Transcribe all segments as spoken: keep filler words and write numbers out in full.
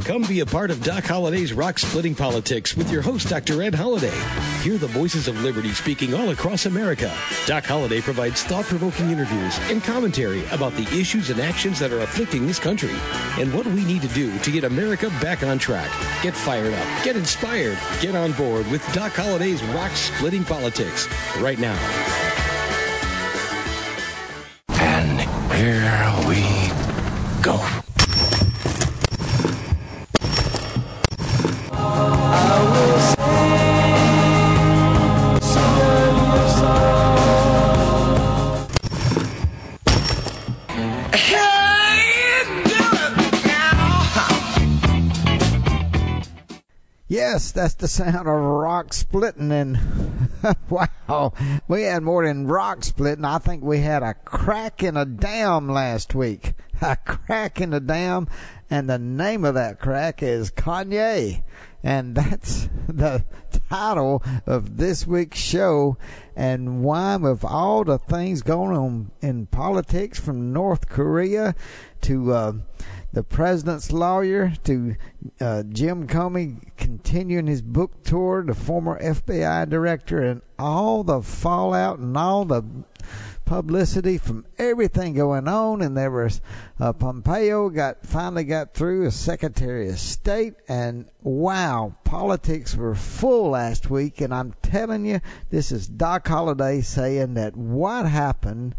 Come be a part of Doc Holliday's Rock Splitting Politics with your host, Doctor Ed Holliday. Hear the voices of liberty speaking all across America. Doc Holliday provides thought-provoking interviews and commentary about the issues and actions that are afflicting this country and what we need to do to get America back on track. Get fired up, get inspired, get on board with Doc Holliday's Rock Splitting Politics right now. And here we go. Yes, that's the sound of rock splitting, and wow, we had more than rock splitting. I think we had a crack in a dam last week. A crack in the dam, and the name of that crack is Kanye. And that's the title of this week's show. And why, with all the things going on in politics, from North Korea to uh, the president's lawyer to uh, Jim Comey continuing his book tour, the former F B I director, and all the fallout and all the publicity from everything going on. And there was uh, Pompeo got finally got through as Secretary of State, and wow, politics were full last week. And I'm telling you, this is Doc Holliday saying that what happened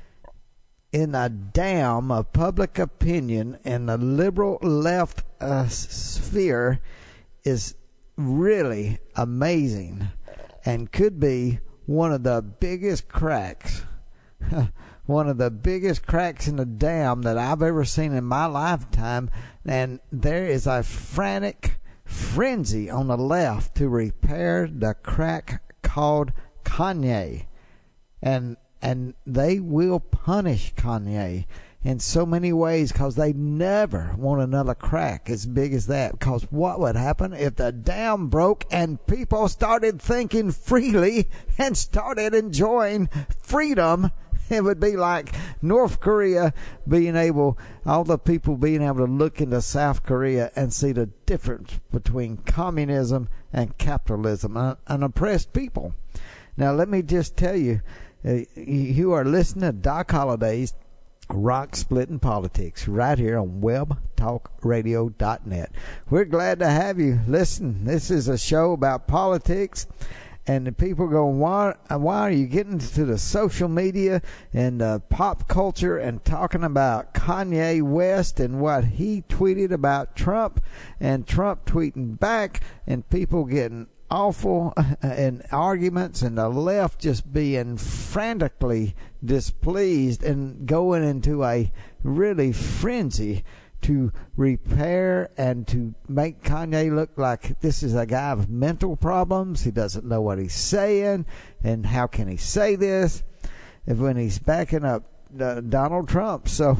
in a dam of public opinion in the liberal left uh, sphere is really amazing and could be one of the biggest cracks one of the biggest cracks in the dam that I've ever seen in my lifetime. And there is a frantic frenzy on the left to repair the crack called Kanye. And and they will punish Kanye in so many ways, because they never want another crack as big as that. Because what would happen if the dam broke and people started thinking freely and started enjoying freedom? It would be like North Korea being able, all the people being able to look into South Korea and see the difference between communism and capitalism, an, an oppressed people. Now, let me just tell you, uh, you are listening to Doc Holliday's Rock Splitting Politics right here on web talk radio dot net. We're glad to have you. Listen, this is a show about politics. And the people go, why, why are you getting to the social media and uh, pop culture and talking about Kanye West and what he tweeted about Trump, and Trump tweeting back, and people getting awful in arguments, and the left just being frantically displeased and going into a really frenzy to repair and to make Kanye look like this is a guy with mental problems. He doesn't know what he's saying, and how can he say this if when he's backing up uh, Donald Trump? So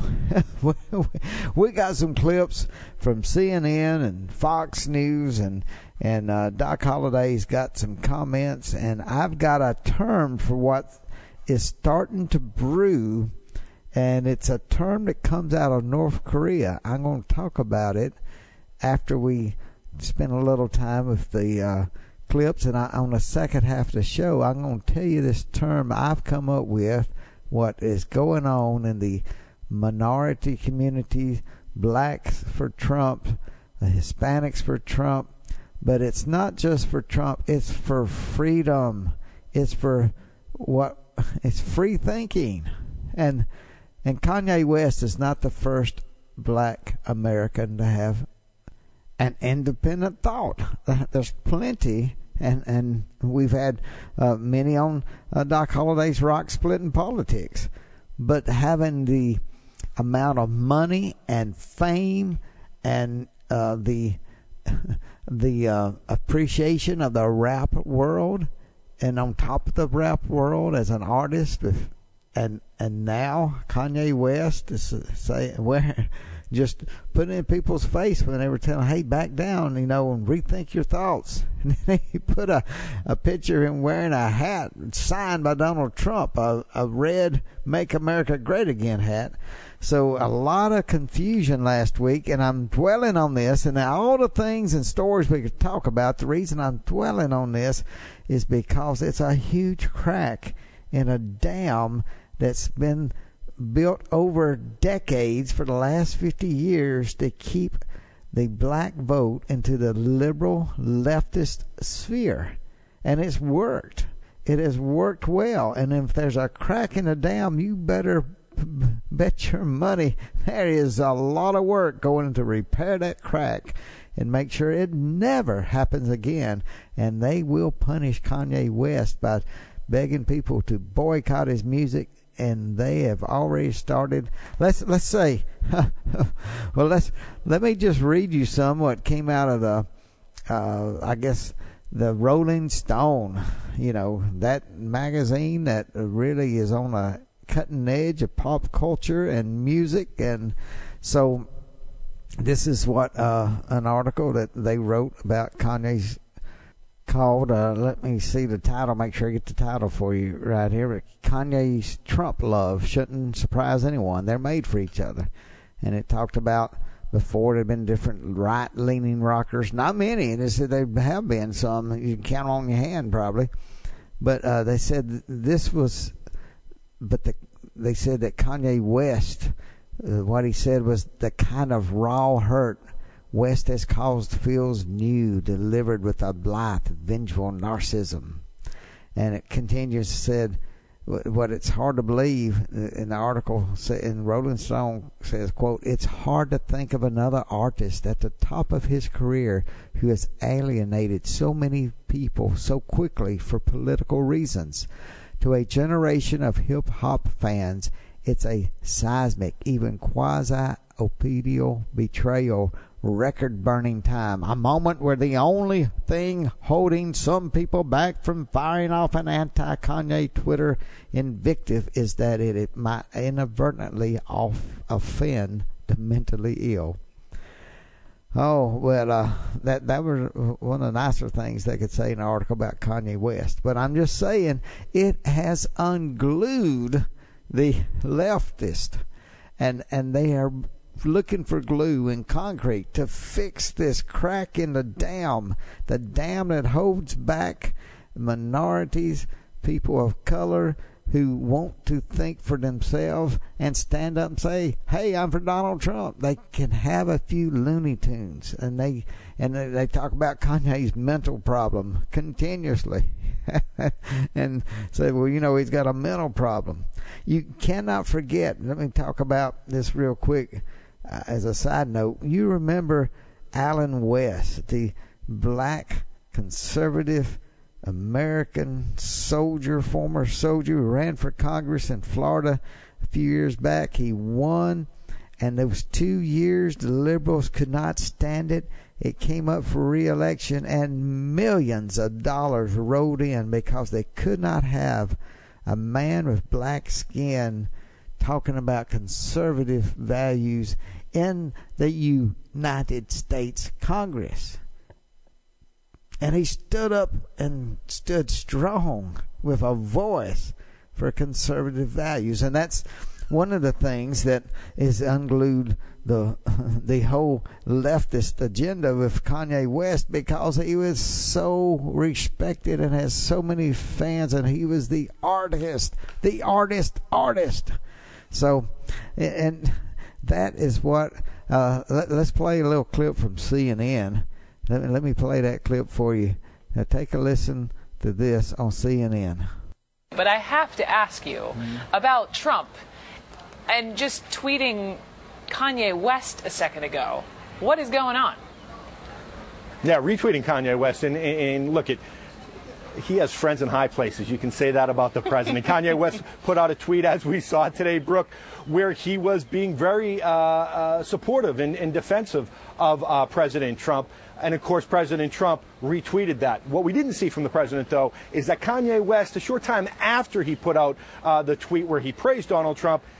we got some clips from C N N and Fox News, and and uh, Doc Holliday's got some comments, and I've got a term for what is starting to brew. And it's a term that comes out of North Korea. I'm going to talk about it after we spend a little time with the uh, clips. And I, on the second half of the show, I'm going to tell you this term I've come up with, what is going on in the minority communities, blacks for Trump, the Hispanics for Trump. But it's not just for Trump. It's for freedom. It's for what? It's free thinking. And And Kanye West is not the first black American to have an independent thought. There's plenty, and, and we've had uh, many on uh, Doc Holliday's Rock Splitting Politics. But having the amount of money and fame and uh, the the uh, appreciation of the rap world, and on top of the rap world as an artist with And and now Kanye West is saying, where just put it in people's face when they were telling, hey, back down, you know, and rethink your thoughts. And then he put a, a picture of him wearing a hat signed by Donald Trump, a, a red Make America Great Again hat. So a lot of confusion last week, and I'm dwelling on this, and all the things and stories we could talk about, the reason I'm dwelling on this is because it's a huge crack in a dam that's been built over decades for the last fifty years to keep the black vote into the liberal leftist sphere. And it's worked. It has worked well. And if there's a crack in the dam, you better bet your money there is a lot of work going to repair that crack and make sure it never happens again. And they will punish Kanye West by begging people to boycott his music, and they have already started. Let's let's say, well, let's let me just read you some what came out of the, uh, I guess, the Rolling Stone. You know, that magazine that really is on a cutting edge of pop culture and music, and so this is what uh, an article that they wrote about Kanye's called, uh, let me see the title, make sure I get the title for you right here. Kanye's Trump love shouldn't surprise anyone. They're made for each other. And it talked about before there had been different right-leaning rockers. Not many. They said there have been some. You can count on your hand probably. But uh, they said this was, but the, they said that Kanye West, uh, what he said was the kind of raw hurt West has caused feels new, delivered with a blithe, vengeful narcissism. And it continues, said, what it's hard to believe, in the article in Rolling Stone says, quote, it's hard to think of another artist at the top of his career who has alienated so many people so quickly for political reasons. To a generation of hip-hop fans, it's a seismic, even quasi-opedial betrayal, record-burning time, a moment where the only thing holding some people back from firing off an anti-Kanye Twitter invective is that it, it might inadvertently off offend the mentally ill. Oh, well, uh, that, that was one of the nicer things they could say in an article about Kanye West. But I'm just saying, it has unglued the leftist, and, and they are looking for glue and concrete to fix this crack in the dam, the dam that holds back minorities, people of color who want to think for themselves and stand up and say, hey, I'm for Donald Trump. They can have a few Looney Tunes, and they and they, they talk about Kanye's mental problem continuously and say, well, you know, he's got a mental problem. You cannot forget, let me talk about this real quick. Uh, as a side note, you remember Allen West, the black conservative American soldier, former soldier who ran for Congress in Florida a few years back. He won, and those two years the liberals could not stand it. It came up for re-election, and millions of dollars rolled in because they could not have a man with black skin talking about conservative values in the United States Congress. And he stood up and stood strong with a voice for conservative values. And that's one of the things that is unglued the the whole leftist agenda with Kanye West, because he was so respected and has so many fans, and he was the artist, the artist, artist. So, and that is what, uh, let, let's play a little clip from C N N. Let me, let me play that clip for you. Now take a listen to this on C N N. But I have to ask you mm-hmm. about Trump and just tweeting Kanye West a second ago. What is going on? Yeah, retweeting Kanye West. And, and look, it, he has friends in high places. You can say that about the president. Kanye West put out a tweet, as we saw today, Brooke, where he was being very uh, uh, supportive and, and defensive of uh, President Trump. And, of course, President Trump retweeted that. What we didn't see from the president, though, is that Kanye West, a short time after he put out uh, the tweet where he praised Donald Trump,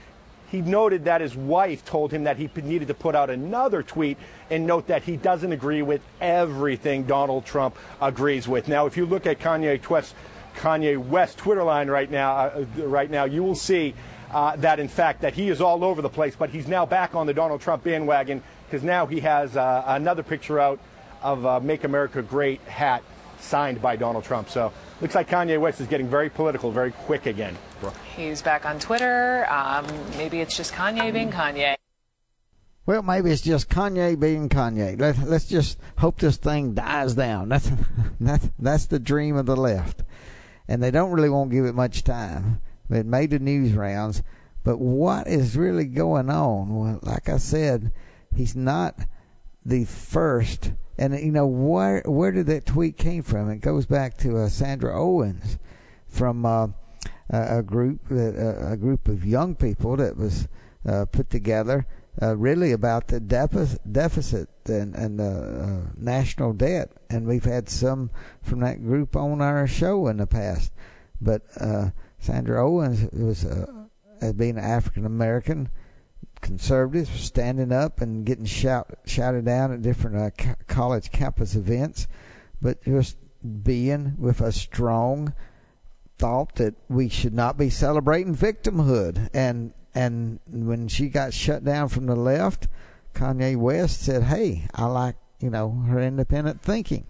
he noted that his wife told him that he needed to put out another tweet and note that he doesn't agree with everything Donald Trump agrees with. Now, if you look at Kanye West, Kanye West Twitter line right now, uh, right now, you will see uh, that, in fact, that he is all over the place, but he's now back on the Donald Trump bandwagon because now he has uh, another picture out of uh, Make America Great hat signed by Donald Trump. So looks like Kanye West is getting very political, very quick again. He's back on Twitter. Um, maybe it's just Kanye being Kanye. Well, maybe it's just Kanye being Kanye. Let, let's just hope this thing dies down. That's, that's, that's the dream of the left. And they don't really want to give it much time. It made the news rounds. But what is really going on? Well, like I said, he's not the first. And, you know, where where did that tweet came from? It goes back to uh, Sandra Owens from uh, a, a group that, uh, a group of young people that was uh, put together uh, really about the deficit, deficit and, and the uh, national debt. And we've had some from that group on our show in the past. But uh, Sandra Owens was, uh, as being an African-American conservative, standing up and getting shout, shouted down at different uh, ca- college campus events, but just being with a strong thought that we should not be celebrating victimhood. And and when she got shut down from the left, Kanye West said, hey, I like, you know, her independent thinking.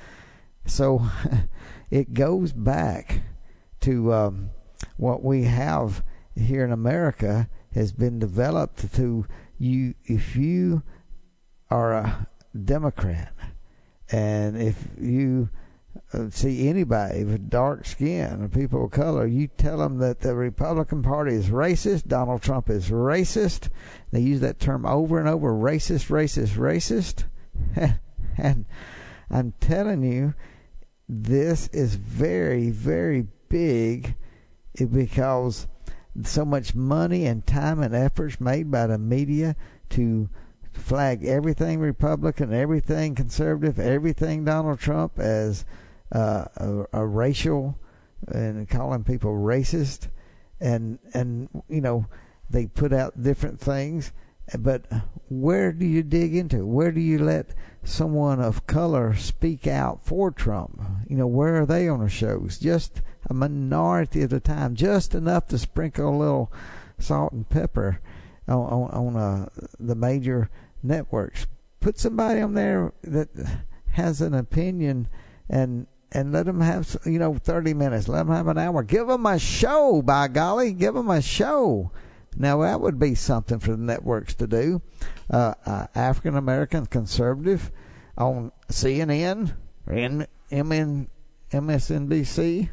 So it goes back to um, what we have here in America has been developed to you. If you are a Democrat and if you see anybody with dark skin or people of color, you tell them that the Republican Party is racist, Donald Trump is racist. They use that term over and over, racist, racist, racist. And I'm telling you, this is very, very big because so much money and time and efforts made by the media to flag everything Republican, everything conservative, everything Donald Trump as uh, a, a racial, and calling people racist, and and you know they put out different things. But where do you dig into? Where do you let someone of color speak out for Trump? You know, where are they on the shows? Just a minority of the time, just enough to sprinkle a little salt and pepper on on, on uh, the major networks. Put somebody on there that has an opinion, and and let them have, you know, thirty minutes. Let them have an hour. Give them a show, by golly. Give them a show. Now, that would be something for the networks to do. Uh, uh, African-American conservative on C N N or M S N B C.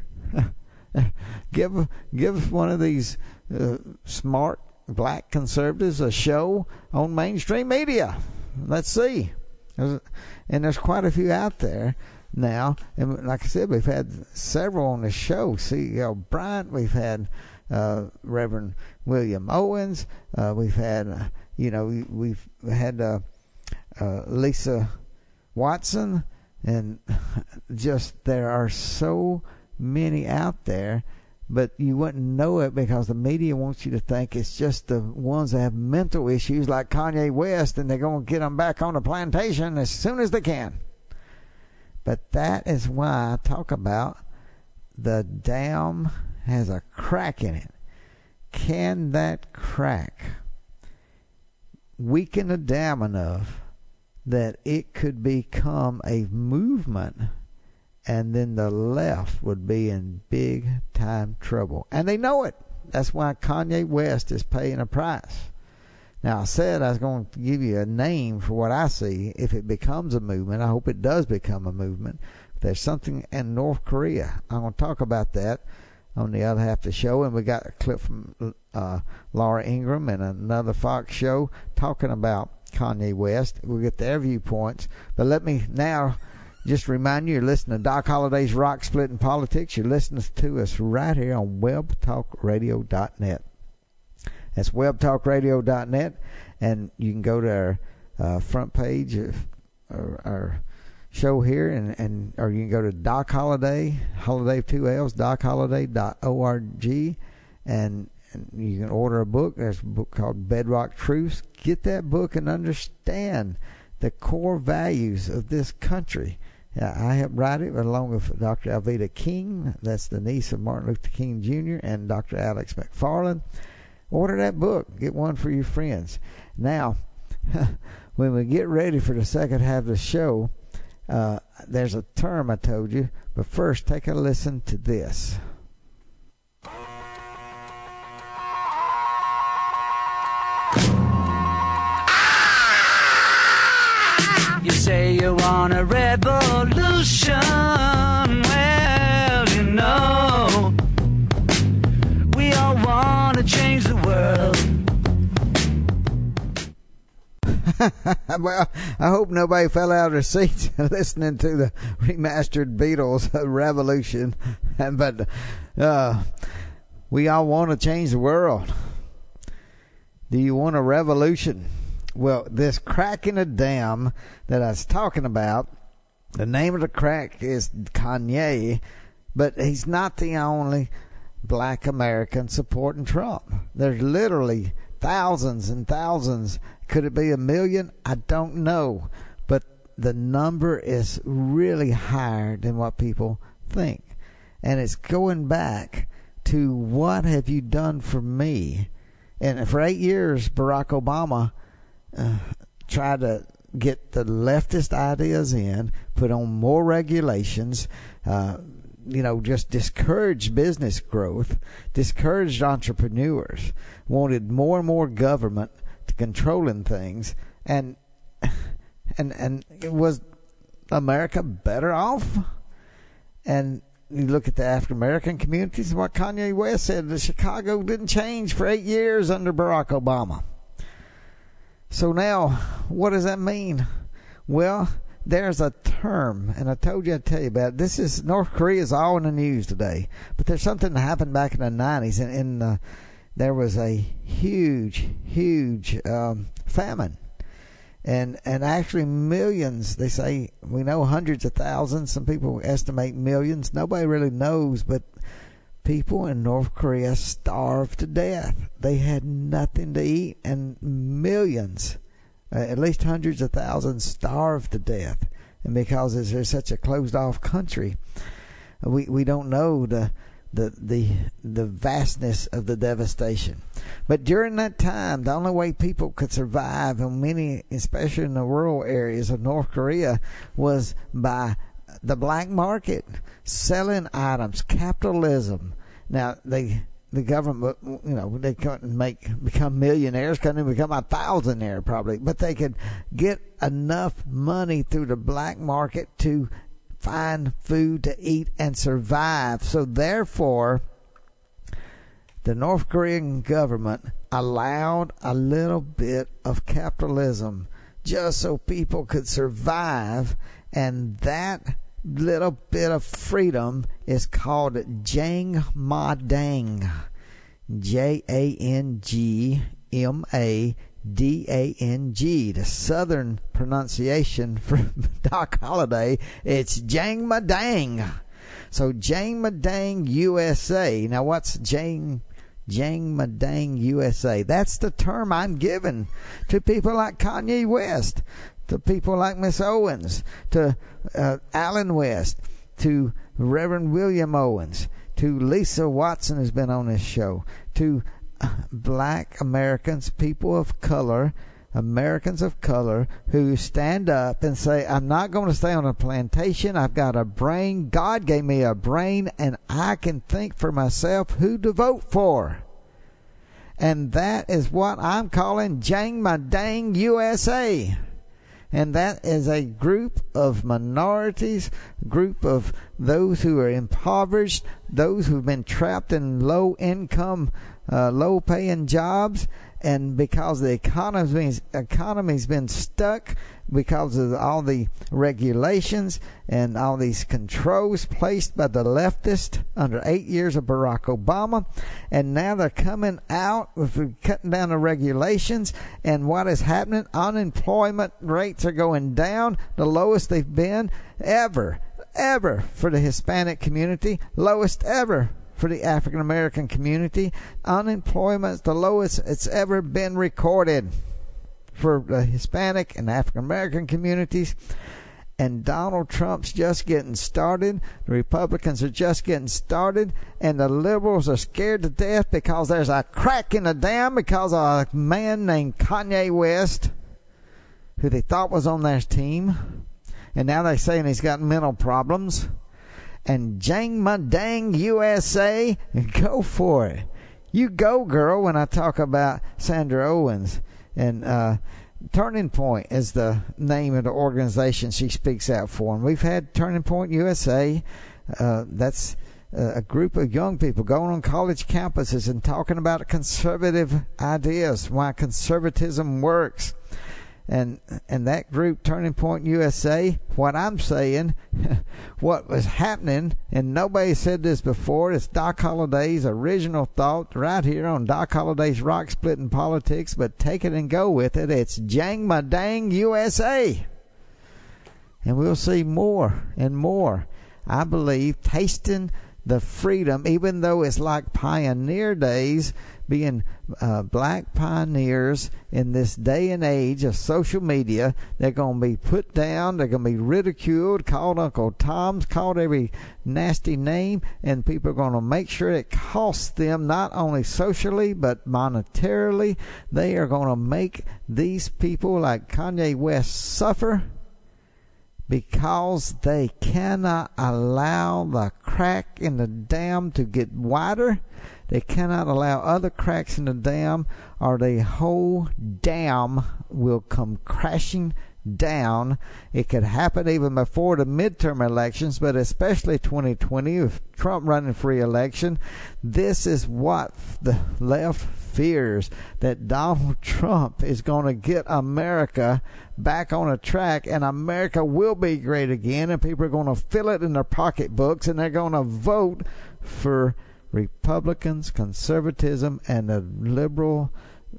give give one of these uh, smart black conservatives a show on mainstream media. Let's see. There's, and there's quite a few out there now. And like I said, we've had several on the show. C E O Bryant, we've had uh, Reverend William Owens, uh, we've had, uh, you know, we, we've had uh, uh, Lisa Watson, and just there are so many out there. But you wouldn't know it because the media wants you to think it's just the ones that have mental issues like Kanye West, and they're going to get them back on the plantation as soon as they can. But that is why I talk about the dam has a crack in it. Can that crack weaken the dam enough that it could become a movement, and then the left would be in big time trouble? And they know it. That's why Kanye West is paying a price. Now, I said I was going to give you a name for what I see if it becomes a movement. I hope it does become a movement. There's something in North Korea. I'm going to talk about that on the other half of the show. And we got a clip from uh, Laura Ingraham and another Fox show talking about Kanye West. We'll get their viewpoints. But let me now just remind you, you're listening to Doc Holliday's Rock Splitting Politics. You're listening to us right here on web talk radio dot net. That's web talk radio dot net, and you can go to our uh, front page of our, our show here, and, and or you can go to Doc Holliday, Holiday with two L's, doc holliday dot org, and and you can order a book. There's a book called Bedrock Truths. Get that book and understand the core values of this country. Yeah, I helped write it along with Doctor Alveda King. That's the niece of Martin Luther King Junior and Doctor Alex McFarland. Order that book. Get one for your friends. Now, when we get ready for the second half of the show, uh, there's a term I told you. But first, take a listen to this. You say you want a revolution. Well, you know, we all want to change the world. Well, I hope nobody fell out of their seats listening to the remastered Beatles Revolution. But uh, we all want to change the world. Do you want a revolution? Well, this crack in a dam that I was talking about, the name of the crack is Kanye, but he's not the only black American supporting Trump. There's literally thousands and thousands. Could it be a million? I don't know. But the number is really higher than what people think. And it's going back to what have you done for me? And for eight years, Barack Obama uh, tried to get the leftist ideas in, put on more regulations, uh, you know, just discouraged business growth, discouraged entrepreneurs, wanted more and more government to controlling things, and and and was America better off? And you look at the African American communities, what Kanye West said, that Chicago didn't change for eight years under Barack Obama. So now, what does that mean? Well, there's a term, and I told you I'd tell you about it. This is, North Korea is all in the news today. But there's something that happened back in the nineties, and in, uh, there was a huge, huge um, famine. And and actually millions, they say, we know hundreds of thousands. Some people estimate millions. Nobody really knows, but people in North Korea starved to death. They had nothing to eat, and millions, uh, at least hundreds of thousands, starved to death. And because it's such a closed-off country, we we don't know the the the the vastness of the devastation. But during that time, the only way people could survive, and many, especially in the rural areas of North Korea, was by the black market, selling items, capitalism. Now, they, the government, you know, they couldn't make, become millionaires, couldn't even become a thousandaire probably, but they could get enough money through the black market to find food to eat and survive. So therefore, the North Korean government allowed a little bit of capitalism just so people could survive, and that little bit of freedom is called Jangmadang. J A N G M A D A N G. The southern pronunciation from Doc Holliday, it's Jangmadang. So Jangmadang U S A. Now what's Jang Jangmadang U S A? That's the term I'm giving to people like Kanye West, to people like Miss Owens, to uh, Alan West, to Reverend William Owens, to Lisa Watson, who's been on this show, to uh, black Americans, people of color, Americans of color, who stand up and say, I'm not going to stay on a plantation. I've got a brain. God gave me a brain, and I can think for myself who to vote for. And that is what I'm calling Jangmadang U S A. And that is a group of minorities, group of those who are impoverished, those who've been trapped in low-income, uh, low-paying jobs. And because the economy's, economy's been stuck because of all the regulations and all these controls placed by the leftists under eight years of Barack Obama. And now they're coming out with cutting down the regulations. And what is happening? Unemployment rates are going down, the lowest they've been ever, ever for the Hispanic community, lowest ever for the African American community. Unemployment's the lowest it's ever been recorded for the Hispanic and African American communities. And Donald Trump's just getting started. The Republicans are just getting started. And the liberals are scared to death because there's a crack in the dam because of a man named Kanye West, who they thought was on their team. And now they're saying he's got mental problems. And jang my dang U S A, go for it. You go, girl, when I talk about Sandra Owens. And uh, Turning Point is the name of the organization she speaks out for. And we've had Turning Point U S A. Uh, that's uh, a group of young people going on college campuses and talking about conservative ideas, why conservatism works. And and that group, Turning Point U S A, what I'm saying, what was happening, and nobody said this before, it's Doc Holliday's original thought right here on Doc Holliday's Rock Splitting Politics, but take it and go with it. It's jang my dang U S A. And we'll see more and more, I believe, tasting the freedom, even though it's like pioneer days, being uh, black pioneers in this day and age of social media. They're going to be put down, they're going to be ridiculed, called Uncle Tom's, called every nasty name, and people are going to make sure it costs them not only socially but monetarily. They are going to make these people like Kanye West suffer because they cannot allow the crack in the dam to get wider. They cannot allow other cracks in the dam, or the whole dam will come crashing down. It could happen even before the midterm elections, but especially twenty twenty, with Trump running for re-election. This is what the left fears, that Donald Trump is going to get America back on a track, and America will be great again, and people are going to fill it in their pocketbooks, and they're going to vote for Republicans, conservatism, and the liberal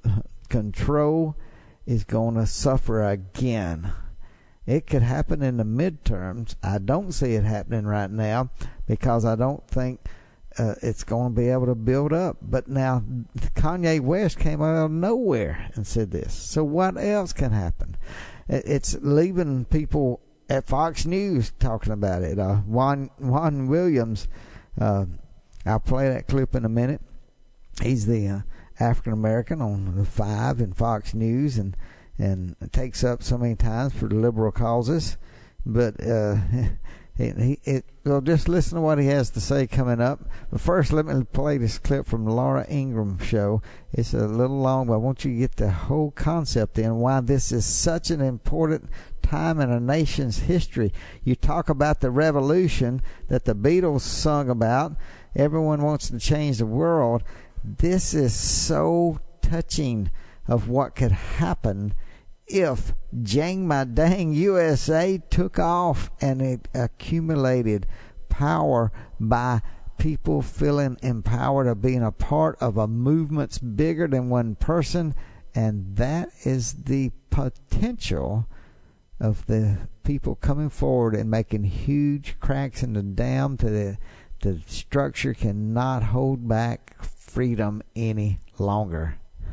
control is going to suffer again. It could happen in the midterms. I don't see it happening right now because I don't think uh, it's going to be able to build up. But now Kanye West came out of nowhere and said this. So what else can happen? It's leaving people at Fox News talking about it. Uh, Juan, Juan Williams, uh, I'll play that clip in a minute. He's the uh, African American on the Five and Fox News, and and takes up so many times for the liberal causes. But uh, he, he, it, well, just listen to what he has to say coming up. But first, let me play this clip from Laura Ingraham show. It's a little long, but I want you to get the whole concept in, why this is such an important time in a nation's history. You talk about the revolution that the Beatles sung about. Everyone wants to change the world. This is so touching of what could happen if jang my dang U S A took off and it accumulated power by people feeling empowered of being a part of a movement bigger than one person. And that is the potential of the people coming forward and making huge cracks in the dam to the the structure cannot hold back freedom any longer.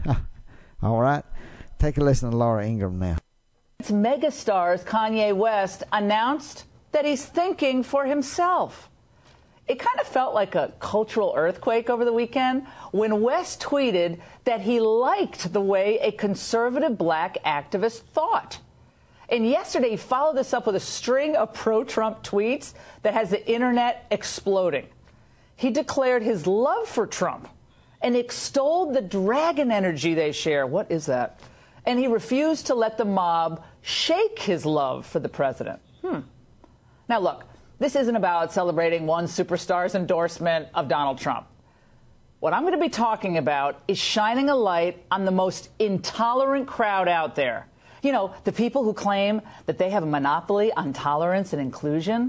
All right, take a listen to Laura Ingraham now. It's megastars Kanye West announced that he's thinking for himself. It kind of felt like a cultural earthquake over the weekend when West tweeted that he liked the way a conservative black activist thought. And yesterday, he followed this up with a string of pro-Trump tweets that has the internet exploding. He declared his love for Trump and extolled the dragon energy they share. What is that? And he refused to let the mob shake his love for the president. Hmm. Now, look, this isn't about celebrating one superstar's endorsement of Donald Trump. What I'm going to be talking about is shining a light on the most intolerant crowd out there. You know, the people who claim that they have a monopoly on tolerance and inclusion.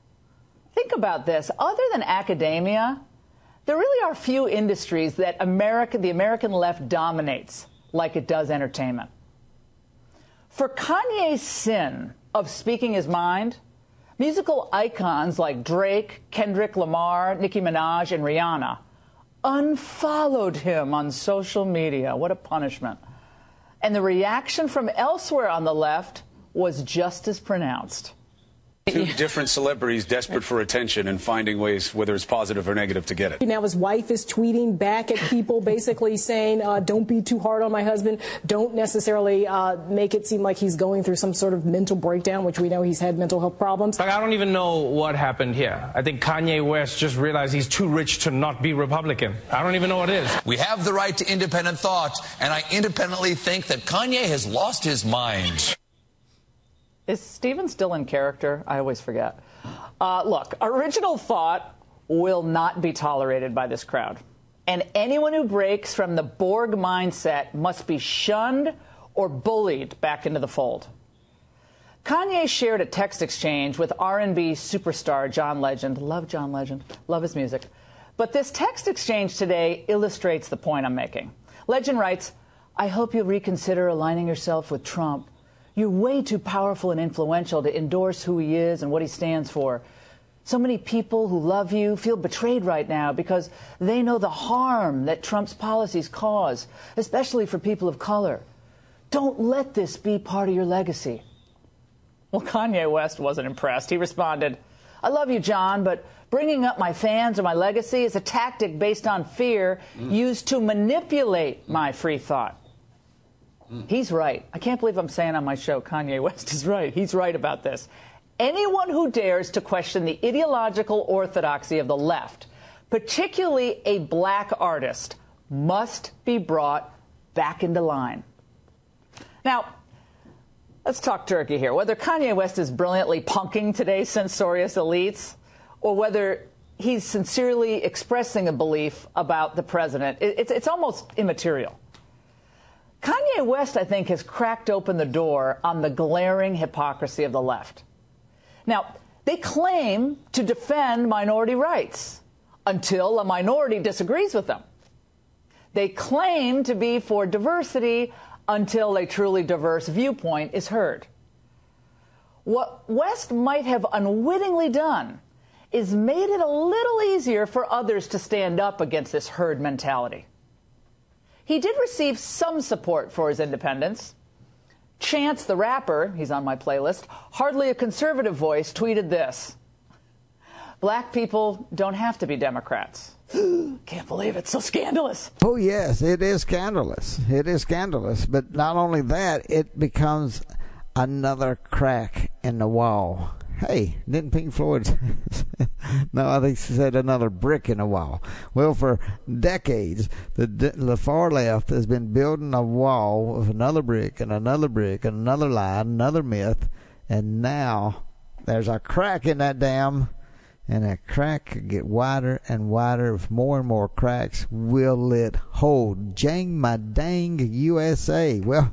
Think about this. Other than academia, there really are few industries that America, the American left dominates like it does entertainment. For Kanye's sin of speaking his mind, Musical icons like Drake, Kendrick Lamar, Nicki Minaj, and Rihanna unfollowed him on social media. What a punishment. And the reaction from elsewhere on the left was just as pronounced. Two different celebrities desperate for attention and finding ways, whether it's positive or negative, to get it. Now his wife is tweeting back at people basically saying, uh, don't be too hard on my husband. Don't necessarily uh, make it seem like he's going through some sort of mental breakdown, which we know he's had mental health problems. Like, I don't even know what happened here. I think Kanye West just realized he's too rich to not be Republican. I don't even know what it is. We have the right to independent thought, and I independently think that Kanye has lost his mind. Is Steven still in character? I always forget. Uh, look, original thought will not be tolerated by this crowd. And anyone who breaks from the Borg mindset must be shunned or bullied back into the fold. Kanye shared a text exchange with R and B superstar John Legend. Love John Legend. Love his music. But this text exchange today illustrates the point I'm making. Legend writes, I hope you'll reconsider aligning yourself with Trump. You're way too powerful and influential to endorse who he is and what he stands for. So many people who love you feel betrayed right now because they know the harm that Trump's policies cause, especially for people of color. Don't let this be part of your legacy. Well, Kanye West wasn't impressed. He responded, I love you, John, but bringing up my fans or my legacy is a tactic based on fear mm. used to manipulate my free thought. He's right. I can't believe I'm saying on my show Kanye West is right. He's right about this. Anyone who dares to question the ideological orthodoxy of the left, particularly a black artist, must be brought back into line. Now, let's talk turkey here. Whether Kanye West is brilliantly punking today's censorious elites or whether he's sincerely expressing a belief about the president, it's, it's almost immaterial. Kanye West, I think, has cracked open the door on the glaring hypocrisy of the left. Now, they claim to defend minority rights until a minority disagrees with them. They claim to be for diversity until a truly diverse viewpoint is heard. What West might have unwittingly done is made it a little easier for others to stand up against this herd mentality. He did receive some support for his independence. Chance the Rapper, he's on my playlist, hardly a conservative voice, tweeted this. Black people don't have to be Democrats. Can't believe it. So scandalous. Oh, yes, it is scandalous. It is scandalous. But not only that, it becomes another crack in the wall. Hey, didn't Pink Floyd? No, I think she said another brick in the wall. Well, for decades, the, the far left has been building a wall of another brick and another brick and another lie, another myth, and now there's a crack in that dam, and that crack could get wider and wider. With more and more cracks, will it hold? Jang my dang U S A. Well,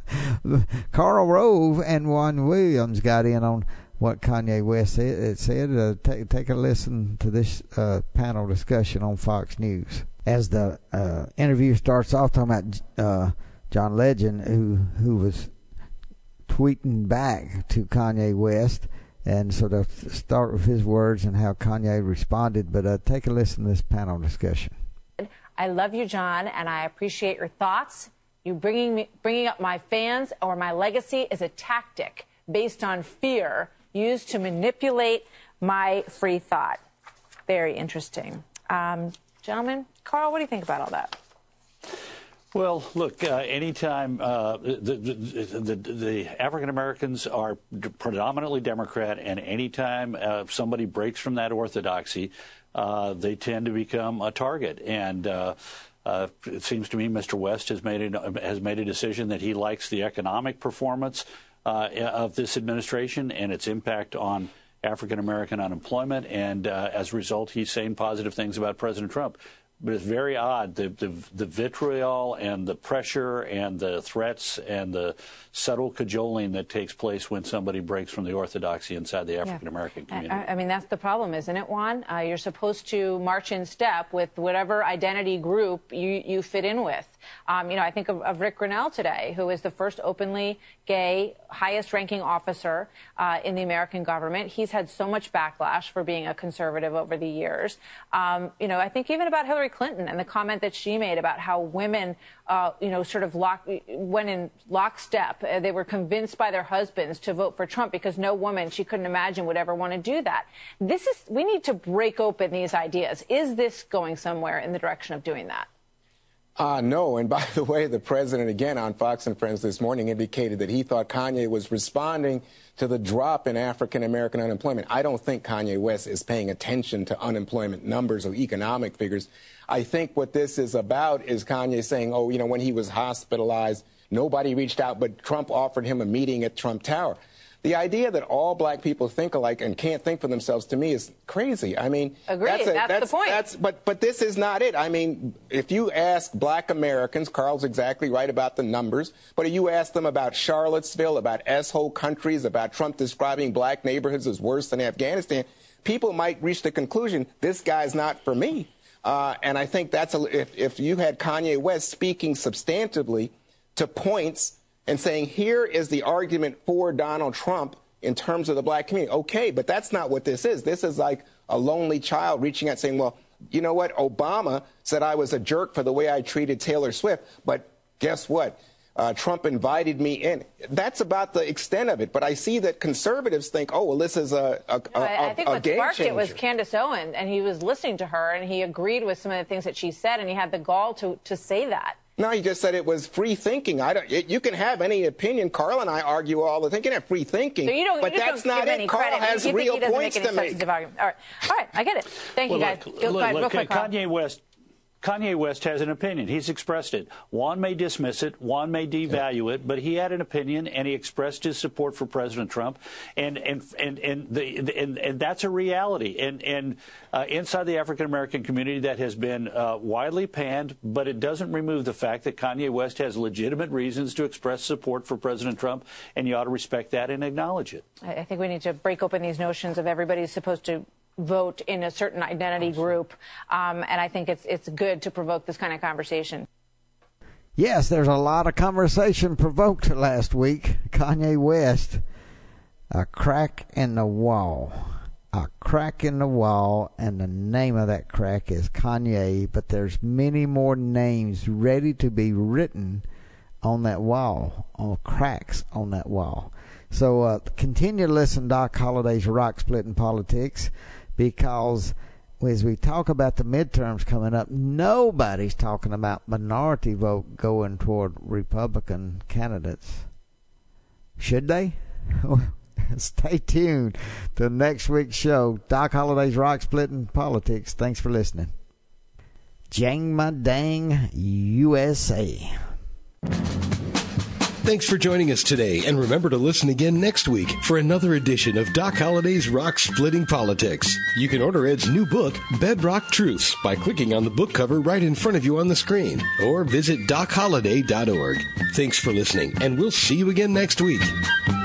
Karl Rove and Juan Williams got in on what Kanye West said. It said uh, take, take a listen to this uh, panel discussion on Fox News. As the uh, interview starts off talking about uh, John Legend, who who was tweeting back to Kanye West, and so they'll start with his words and how Kanye responded. But uh, take a listen to this panel discussion. I love you, John, and I appreciate your thoughts. You bringing me, bringing up my fans or my legacy is a tactic based on fear used to manipulate my free thought. Very interesting. Um, gentlemen, Carl, what do you think about all that? Well, look, uh, anytime uh, the, the, the, the African Americans are predominantly Democrat, and anytime uh, somebody breaks from that orthodoxy, uh, they tend to become a target. And uh, uh, it seems to me Mister West has made a, has made a decision that he likes the economic performance uh, of this administration and its impact on African American unemployment. And uh, as a result, he's saying positive things about President Trump. But it's very odd, the, the the vitriol and the pressure and the threats and the subtle cajoling that takes place when somebody breaks from the orthodoxy inside the African-American community. I, I mean, that's the problem, isn't it, Juan? Uh, you're supposed to march in step with whatever identity group you, you fit in with. Um, you know, I think of, of Rick Grinnell today, who is the first openly gay, highest-ranking officer uh, in the American government. He's had so much backlash for being a conservative over the years. Um, you know, I think even about Hillary Clinton and the comment that she made about how women, uh, you know, sort of lock, went in lockstep. Uh, they were convinced by their husbands to vote for Trump because no woman she couldn't imagine would ever want to do that. This is, we need to break open these ideas. Is this going somewhere in the direction of doing that? Uh, no. And by the way, the president, again, on Fox and Friends this morning indicated that he thought Kanye was responding to the drop in African-American unemployment. I don't think Kanye West is paying attention to unemployment numbers or economic figures. I think what this is about is Kanye saying, oh, you know, when he was hospitalized, nobody reached out, but Trump offered him a meeting at Trump Tower. The idea that all black people think alike and can't think for themselves, to me, is crazy. I mean, Agreed. That's, a, that's, that's the point. That's, but, but this is not it. I mean, if you ask black Americans, Carl's exactly right about the numbers, but if you ask them about Charlottesville, about S-hole countries, about Trump describing black neighborhoods as worse than Afghanistan, people might reach the conclusion, this guy's not for me. Uh, and I think that's a, if, if you had Kanye West speaking substantively to points and saying, here is the argument for Donald Trump in terms of the black community. Okay, but that's not what this is. This is like a lonely child reaching out saying, well, you know what? Obama said I was a jerk for the way I treated Taylor Swift, but guess what? Uh, Trump invited me in. That's about the extent of it. But I see that conservatives think, oh, well, this is a, a, no, I, I think a, a what game sparked changer. it was Candace Owens, and he was listening to her, and he agreed with some of the things that she said, and he had the gall to, to say that. No, you just said it was free thinking. I don't. It, you can have any opinion. Carl and I argue all the time. You can have free thinking, so you don't, but you that's don't not give it. any Carl credit. has you real think he points make any to make. substantive argument. All right, all right, I get it. Thank well, you, guys. Look, Go, look, go ahead, real look, quick, Carl. Kanye West. Kanye West has an opinion. He's expressed it. Juan may dismiss it. Juan may devalue it. But he had an opinion, and he expressed his support for President Trump. And and and and the, and, and that's a reality. And and uh, inside the African American community, that has been uh, widely panned. But it doesn't remove the fact that Kanye West has legitimate reasons to express support for President Trump, and you ought to respect that and acknowledge it. I think we need to break open these notions of everybody's supposed to vote in a certain identity group, um, and I think it's it's good to provoke this kind of conversation. Yes, there's a lot of conversation provoked last week. Kanye West, a crack in the wall. A crack in the wall, and the name of that crack is Kanye, but there's many more names ready to be written on that wall, on cracks on that wall. So uh, continue to listen to Doc Holliday's Rock Splitting Politics, because as we talk about the midterms coming up, nobody's talking about minority vote going toward Republican candidates. Should they? Stay tuned to next week's show, Doc Holliday's Rock Splitting Politics. Thanks for listening. Jang my dang U S A. Thanks for joining us today, and remember to listen again next week for another edition of Doc Holliday's Rock Splitting Politics. You can order Ed's new book, Bedrock Truths, by clicking on the book cover right in front of you on the screen, or visit doc holliday dot org. Thanks for listening, and we'll see you again next week.